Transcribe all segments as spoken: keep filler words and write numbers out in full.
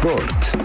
Sport.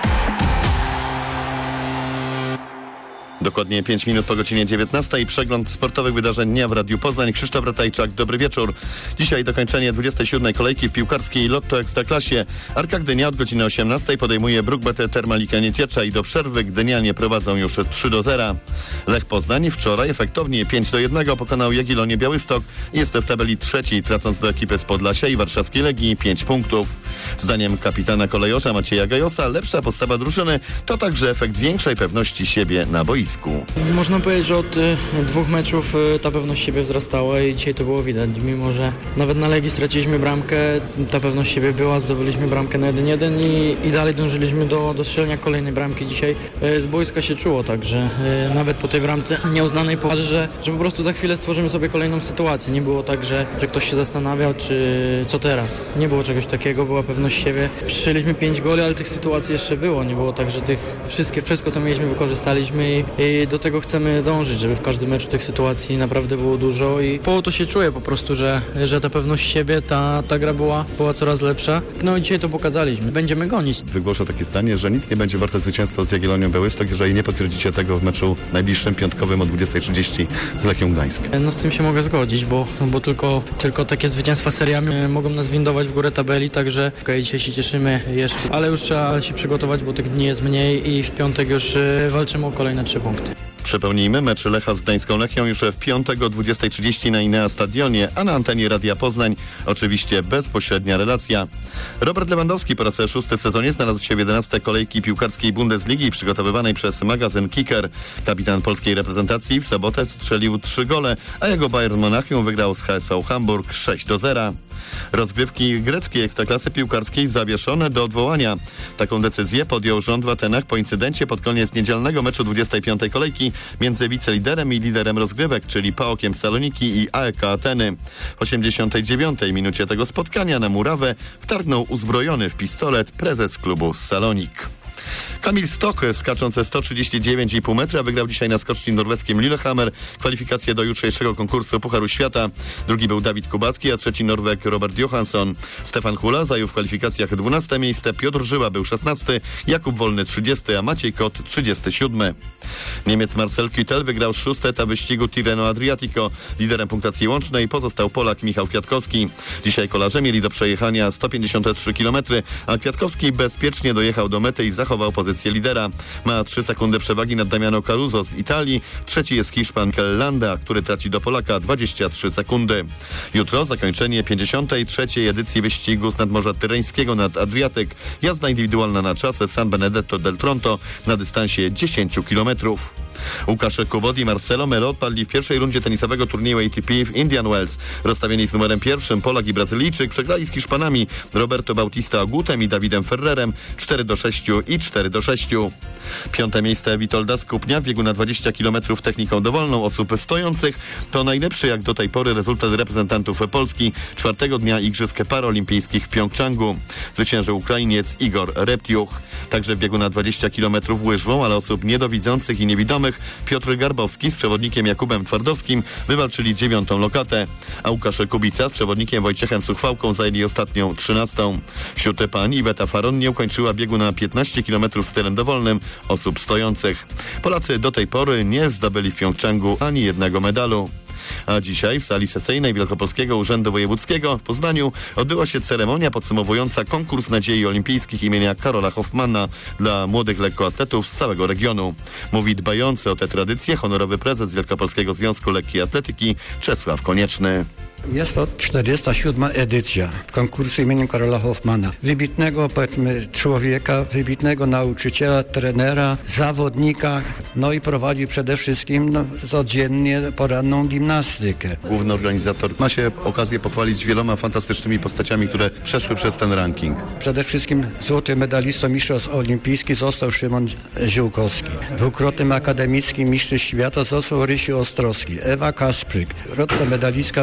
Dokładnie pięć minut po godzinie dziewiętnastej. Przegląd sportowych wydarzeń dnia w Radiu Poznań. Krzysztof Ratajczak, dobry wieczór. Dzisiaj dokończenie dwudziestej siódmej kolejki w piłkarskiej Lotto Ekstraklasie. Arka Gdynia od godziny osiemnastej podejmuje Bruk-B T Termalika Nieciecza i do przerwy Gdynianie prowadzą już trzy do zera. Lech Poznań wczoraj efektownie pięć do jednego pokonał Jagiellonię Białystok i jest w tabeli trzeci, tracąc do ekipy z Podlasia i warszawskiej Legii pięć punktów. Zdaniem kapitana kolejorza Macieja Gajosa lepsza postawa drużyny to także efekt większej pewności siebie na boisku. Można powiedzieć, że od y, dwóch meczów y, ta pewność siebie wzrastała i dzisiaj to było widać. Mimo że nawet na Legii straciliśmy bramkę, ta pewność siebie była, zdobyliśmy bramkę na jeden jeden i, i dalej dążyliśmy do, do strzelenia kolejnej bramki. Dzisiaj y, z boiska się czuło, także y, nawet po tej bramce nieuznanej poważnie, że, że po prostu za chwilę stworzymy sobie kolejną sytuację. Nie było tak, że, że ktoś się zastanawiał, czy co teraz. Nie było czegoś takiego, była pewność siebie. Strzeliśmy pięć goli, ale tych sytuacji jeszcze było. Nie było tak, że tych wszystkie, wszystko co mieliśmy wykorzystaliśmy i I do tego chcemy dążyć, żeby w każdym meczu tych sytuacji naprawdę było dużo i po to się czuję po prostu, że, że ta pewność siebie, ta, ta gra była, była coraz lepsza. No i dzisiaj to pokazaliśmy. Będziemy gonić. Wygłoszę takie zdanie, że nic nie będzie warte zwycięstwa z Jagiellonią Białystok, jeżeli nie potwierdzicie tego w meczu najbliższym piątkowym o dwudziestej trzydzieści z Lechią Gdańsk. No z tym się mogę zgodzić, bo, bo tylko, tylko takie zwycięstwa seriami mogą nas windować w górę tabeli, także okay, dzisiaj się cieszymy jeszcze, ale już trzeba się przygotować, bo tych dni jest mniej i w piątek już walczymy o kolejne trzy punkty. Przypomnijmy, mecz Lecha z Gdańską Lechią już w piątek o dwudziestej trzydzieści na Inea Stadionie, a na antenie Radia Poznań oczywiście bezpośrednia relacja. Robert Lewandowski po raz szósty w sezonie znalazł się w jedenastej kolejki piłkarskiej Bundesligi przygotowywanej przez magazyn Kicker. Kapitan polskiej reprezentacji w sobotę strzelił trzy gole, a jego Bayern Monachium wygrał z H S V Hamburg sześć do zera. Rozgrywki greckiej ekstraklasy piłkarskiej zawieszone do odwołania. Taką decyzję podjął rząd w Atenach po incydencie pod koniec niedzielnego meczu dwudziestej piątej kolejki między wiceliderem i liderem rozgrywek, czyli PAOK-iem Saloniki i A E K Ateny. W osiemdziesiątej dziewiątej minucie tego spotkania na murawę wtargnął uzbrojony w pistolet prezes klubu Salonik. Kamil Stoch, skacząc sto trzydzieści dziewięć i pół metra, wygrał dzisiaj na skoczni norweskim Lillehammer kwalifikacje do jutrzejszego konkursu Pucharu Świata. Drugi był Dawid Kubacki, a trzeci Norweg Robert Johansson. Stefan Hula zajął w kwalifikacjach dwunaste miejsce, Piotr Żyła był szesnasty, Jakub Wolny trzydziesty, a Maciej Kot trzydziesty siódmy. Niemiec Marcel Kittel wygrał szósty etap wyścigu Tirreno Adriatico. Liderem punktacji łącznej pozostał Polak Michał Kwiatkowski. Dzisiaj kolarze mieli do przejechania sto pięćdziesiąt trzy kilometry, a Kwiatkowski bezpiecznie dojechał do mety i zachował pozycję lidera. Ma trzy sekundy przewagi nad Damiano Caruso z Italii. Trzeci jest Hiszpan Mikel Landa, który traci do Polaka dwadzieścia trzy sekundy. Jutro zakończenie pięćdziesiątej trzeciej edycji wyścigu z nadmorza Tyreńskiego nad Adriatyk. Jazda indywidualna na czas w San Benedetto del Tronto na dystansie dziesięć kilometrów. Łukasz Kubot i Marcelo Melo odpadli w pierwszej rundzie tenisowego turnieju A T P w Indian Wells. Rozstawieni z numerem pierwszym Polak i Brazylijczyk przegrali z Hiszpanami Roberto Bautista Agutem i Dawidem Ferrerem cztery do sześciu i cztery do sześciu. Piąte miejsce Witolda Skupnia w biegu na dwadzieścia kilometrów techniką dowolną osób stojących. To najlepszy jak do tej pory rezultat reprezentantów Polski czwartego dnia Igrzysk Paraolimpijskich w Pjongczangu. Zwyciężył Ukrainiec Igor Reptiuch. Także w biegu na dwadzieścia kilometrów łyżwą, ale osób niedowidzących i niewidomych Piotr Garbowski z przewodnikiem Jakubem Twardowskim wywalczyli dziewiątą lokatę, a Łukasz Kubica z przewodnikiem Wojciechem Suchwałką zajęli ostatnią trzynastą. Wśród pań Iweta Faron nie ukończyła biegu na piętnaście kilometrów stylem dowolnym osób stojących. Polacy do tej pory nie zdobyli w Pjongczangu ani jednego medalu. A dzisiaj w sali sesyjnej Wielkopolskiego Urzędu Wojewódzkiego w Poznaniu odbyła się ceremonia podsumowująca konkurs nadziei olimpijskich imienia Karola Hoffmana dla młodych lekkoatletów z całego regionu. Mówi dbający o tę tradycję honorowy prezes Wielkopolskiego Związku Lekkiej Atletyki Czesław Konieczny. Jest to czterdziesta siódma edycja konkursu imieniem Karola Hoffmana. Wybitnego, powiedzmy, człowieka, wybitnego nauczyciela, trenera, zawodnika, no i prowadzi przede wszystkim no, codziennie poranną gimnastykę. Główny organizator ma się okazję pochwalić wieloma fantastycznymi postaciami, które przeszły przez ten ranking. Przede wszystkim złoty medalistą mistrzostw olimpijskich został Szymon Ziółkowski. Dwukrotnym akademickim mistrzem świata został Rysiu Ostrowski, Ewa Kasprzyk, rodna medalistka w rzucie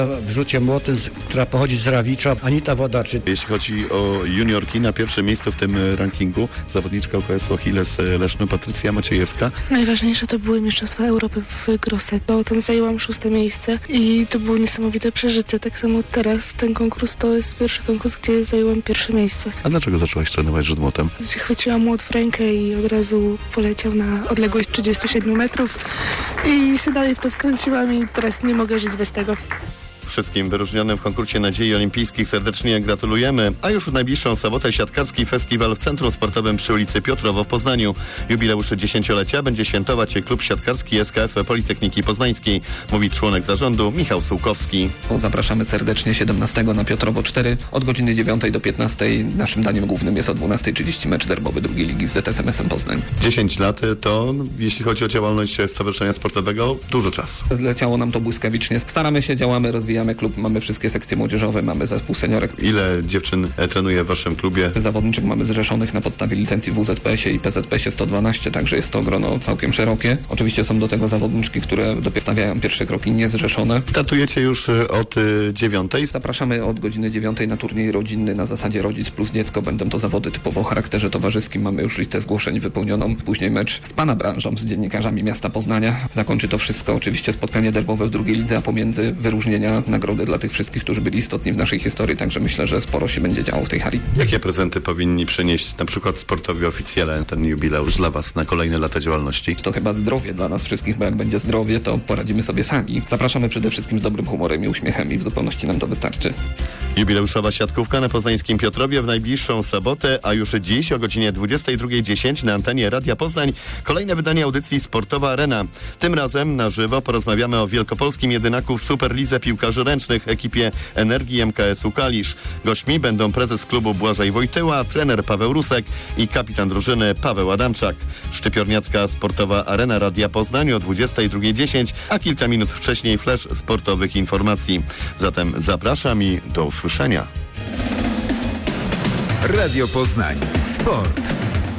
Lucję Młotyn, która pochodzi z Rawicza, Anita Wodaczy. Jeśli chodzi o juniorki, na pierwszym miejscu w tym rankingu zawodniczka U K S-u Achilles Leszno, Patrycja Maciejewska. Najważniejsze to były Mistrzostwa Europy w Grosseto. Tam zajęłam szóste miejsce i to było niesamowite przeżycie. Tak samo teraz ten konkurs to jest pierwszy konkurs, gdzie zajęłam pierwsze miejsce. A dlaczego zaczęłaś trenować rzut młotem? Chwyciłam młot w rękę i od razu poleciał na odległość trzydzieści siedem metrów i się dalej w to wkręciłam i teraz nie mogę żyć bez tego. Wszystkim wyróżnionym w konkursie Nadziei Olimpijskich serdecznie gratulujemy, a już w najbliższą sobotę siatkarski festiwal w Centrum Sportowym przy ulicy Piotrowo w Poznaniu. Jubileusz dziesięciolecia będzie świętować klub siatkarski S K F Politechniki Poznańskiej, mówi członek zarządu Michał Sułkowski. Zapraszamy serdecznie siedemnastego na Piotrowo cztery od godziny dziewiątej do piętnastej. Naszym daniem głównym jest o dwunasta trzydzieści mecz derbowy drugiej ligi z D T S M S-em Poznań. dziesięć lat to, jeśli chodzi o działalność stowarzyszenia sportowego, dużo czasu. Leciało nam to błyskawicznie. Staramy się, działamy, rozwijamy klub, mamy wszystkie sekcje młodzieżowe, mamy zespół seniorek. Ile dziewczyn trenuje w waszym klubie? Zawodniczek mamy zrzeszonych na podstawie licencji w W Z P S-ie i P Z P S-ie sto dwanaście, także jest to grono całkiem szerokie. Oczywiście są do tego zawodniczki, które dopiero stawiają pierwsze kroki niezrzeszone. Startujecie już od dziewiątej. Zapraszamy od godziny dziewiątej na turniej rodzinny na zasadzie rodzic plus dziecko. Będą to zawody typowo o charakterze towarzyskim. Mamy już listę zgłoszeń wypełnioną. Później mecz z pana branżą, z dziennikarzami miasta Poznania. Zakończy to wszystko oczywiście spotkanie derbowe w drugiej lidze, a pomiędzy wyróżnienia nagrody dla tych wszystkich, którzy byli istotni w naszej historii, także myślę, że sporo się będzie działo w tej hali. Jakie prezenty powinni przynieść na przykład sportowi oficjele ten jubileusz dla was na kolejne lata działalności? To chyba zdrowie dla nas wszystkich, bo jak będzie zdrowie, to poradzimy sobie sami. Zapraszamy przede wszystkim z dobrym humorem i uśmiechem i w zupełności nam to wystarczy. Jubileuszowa siatkówka na poznańskim Piotrowie w najbliższą sobotę, a już dziś o godzinie dwudziestej drugiej dziesięć na antenie Radia Poznań kolejne wydanie audycji Sportowa Arena. Tym razem na żywo porozmawiamy o wielkopolskim jedynaku w Superlidze Piłkarzy Ręcznych ekipie Energii M K S-u Kalisz. Gośćmi będą prezes klubu Błażej Wojtyła, trener Paweł Rusek i kapitan drużyny Paweł Adamczak. Szczypiorniacka Sportowa Arena Radia Poznań o dwudziestej drugiej dziesięć, a kilka minut wcześniej flash sportowych informacji. Zatem zapraszam i do usłyszenia. Radio Poznań. Sport.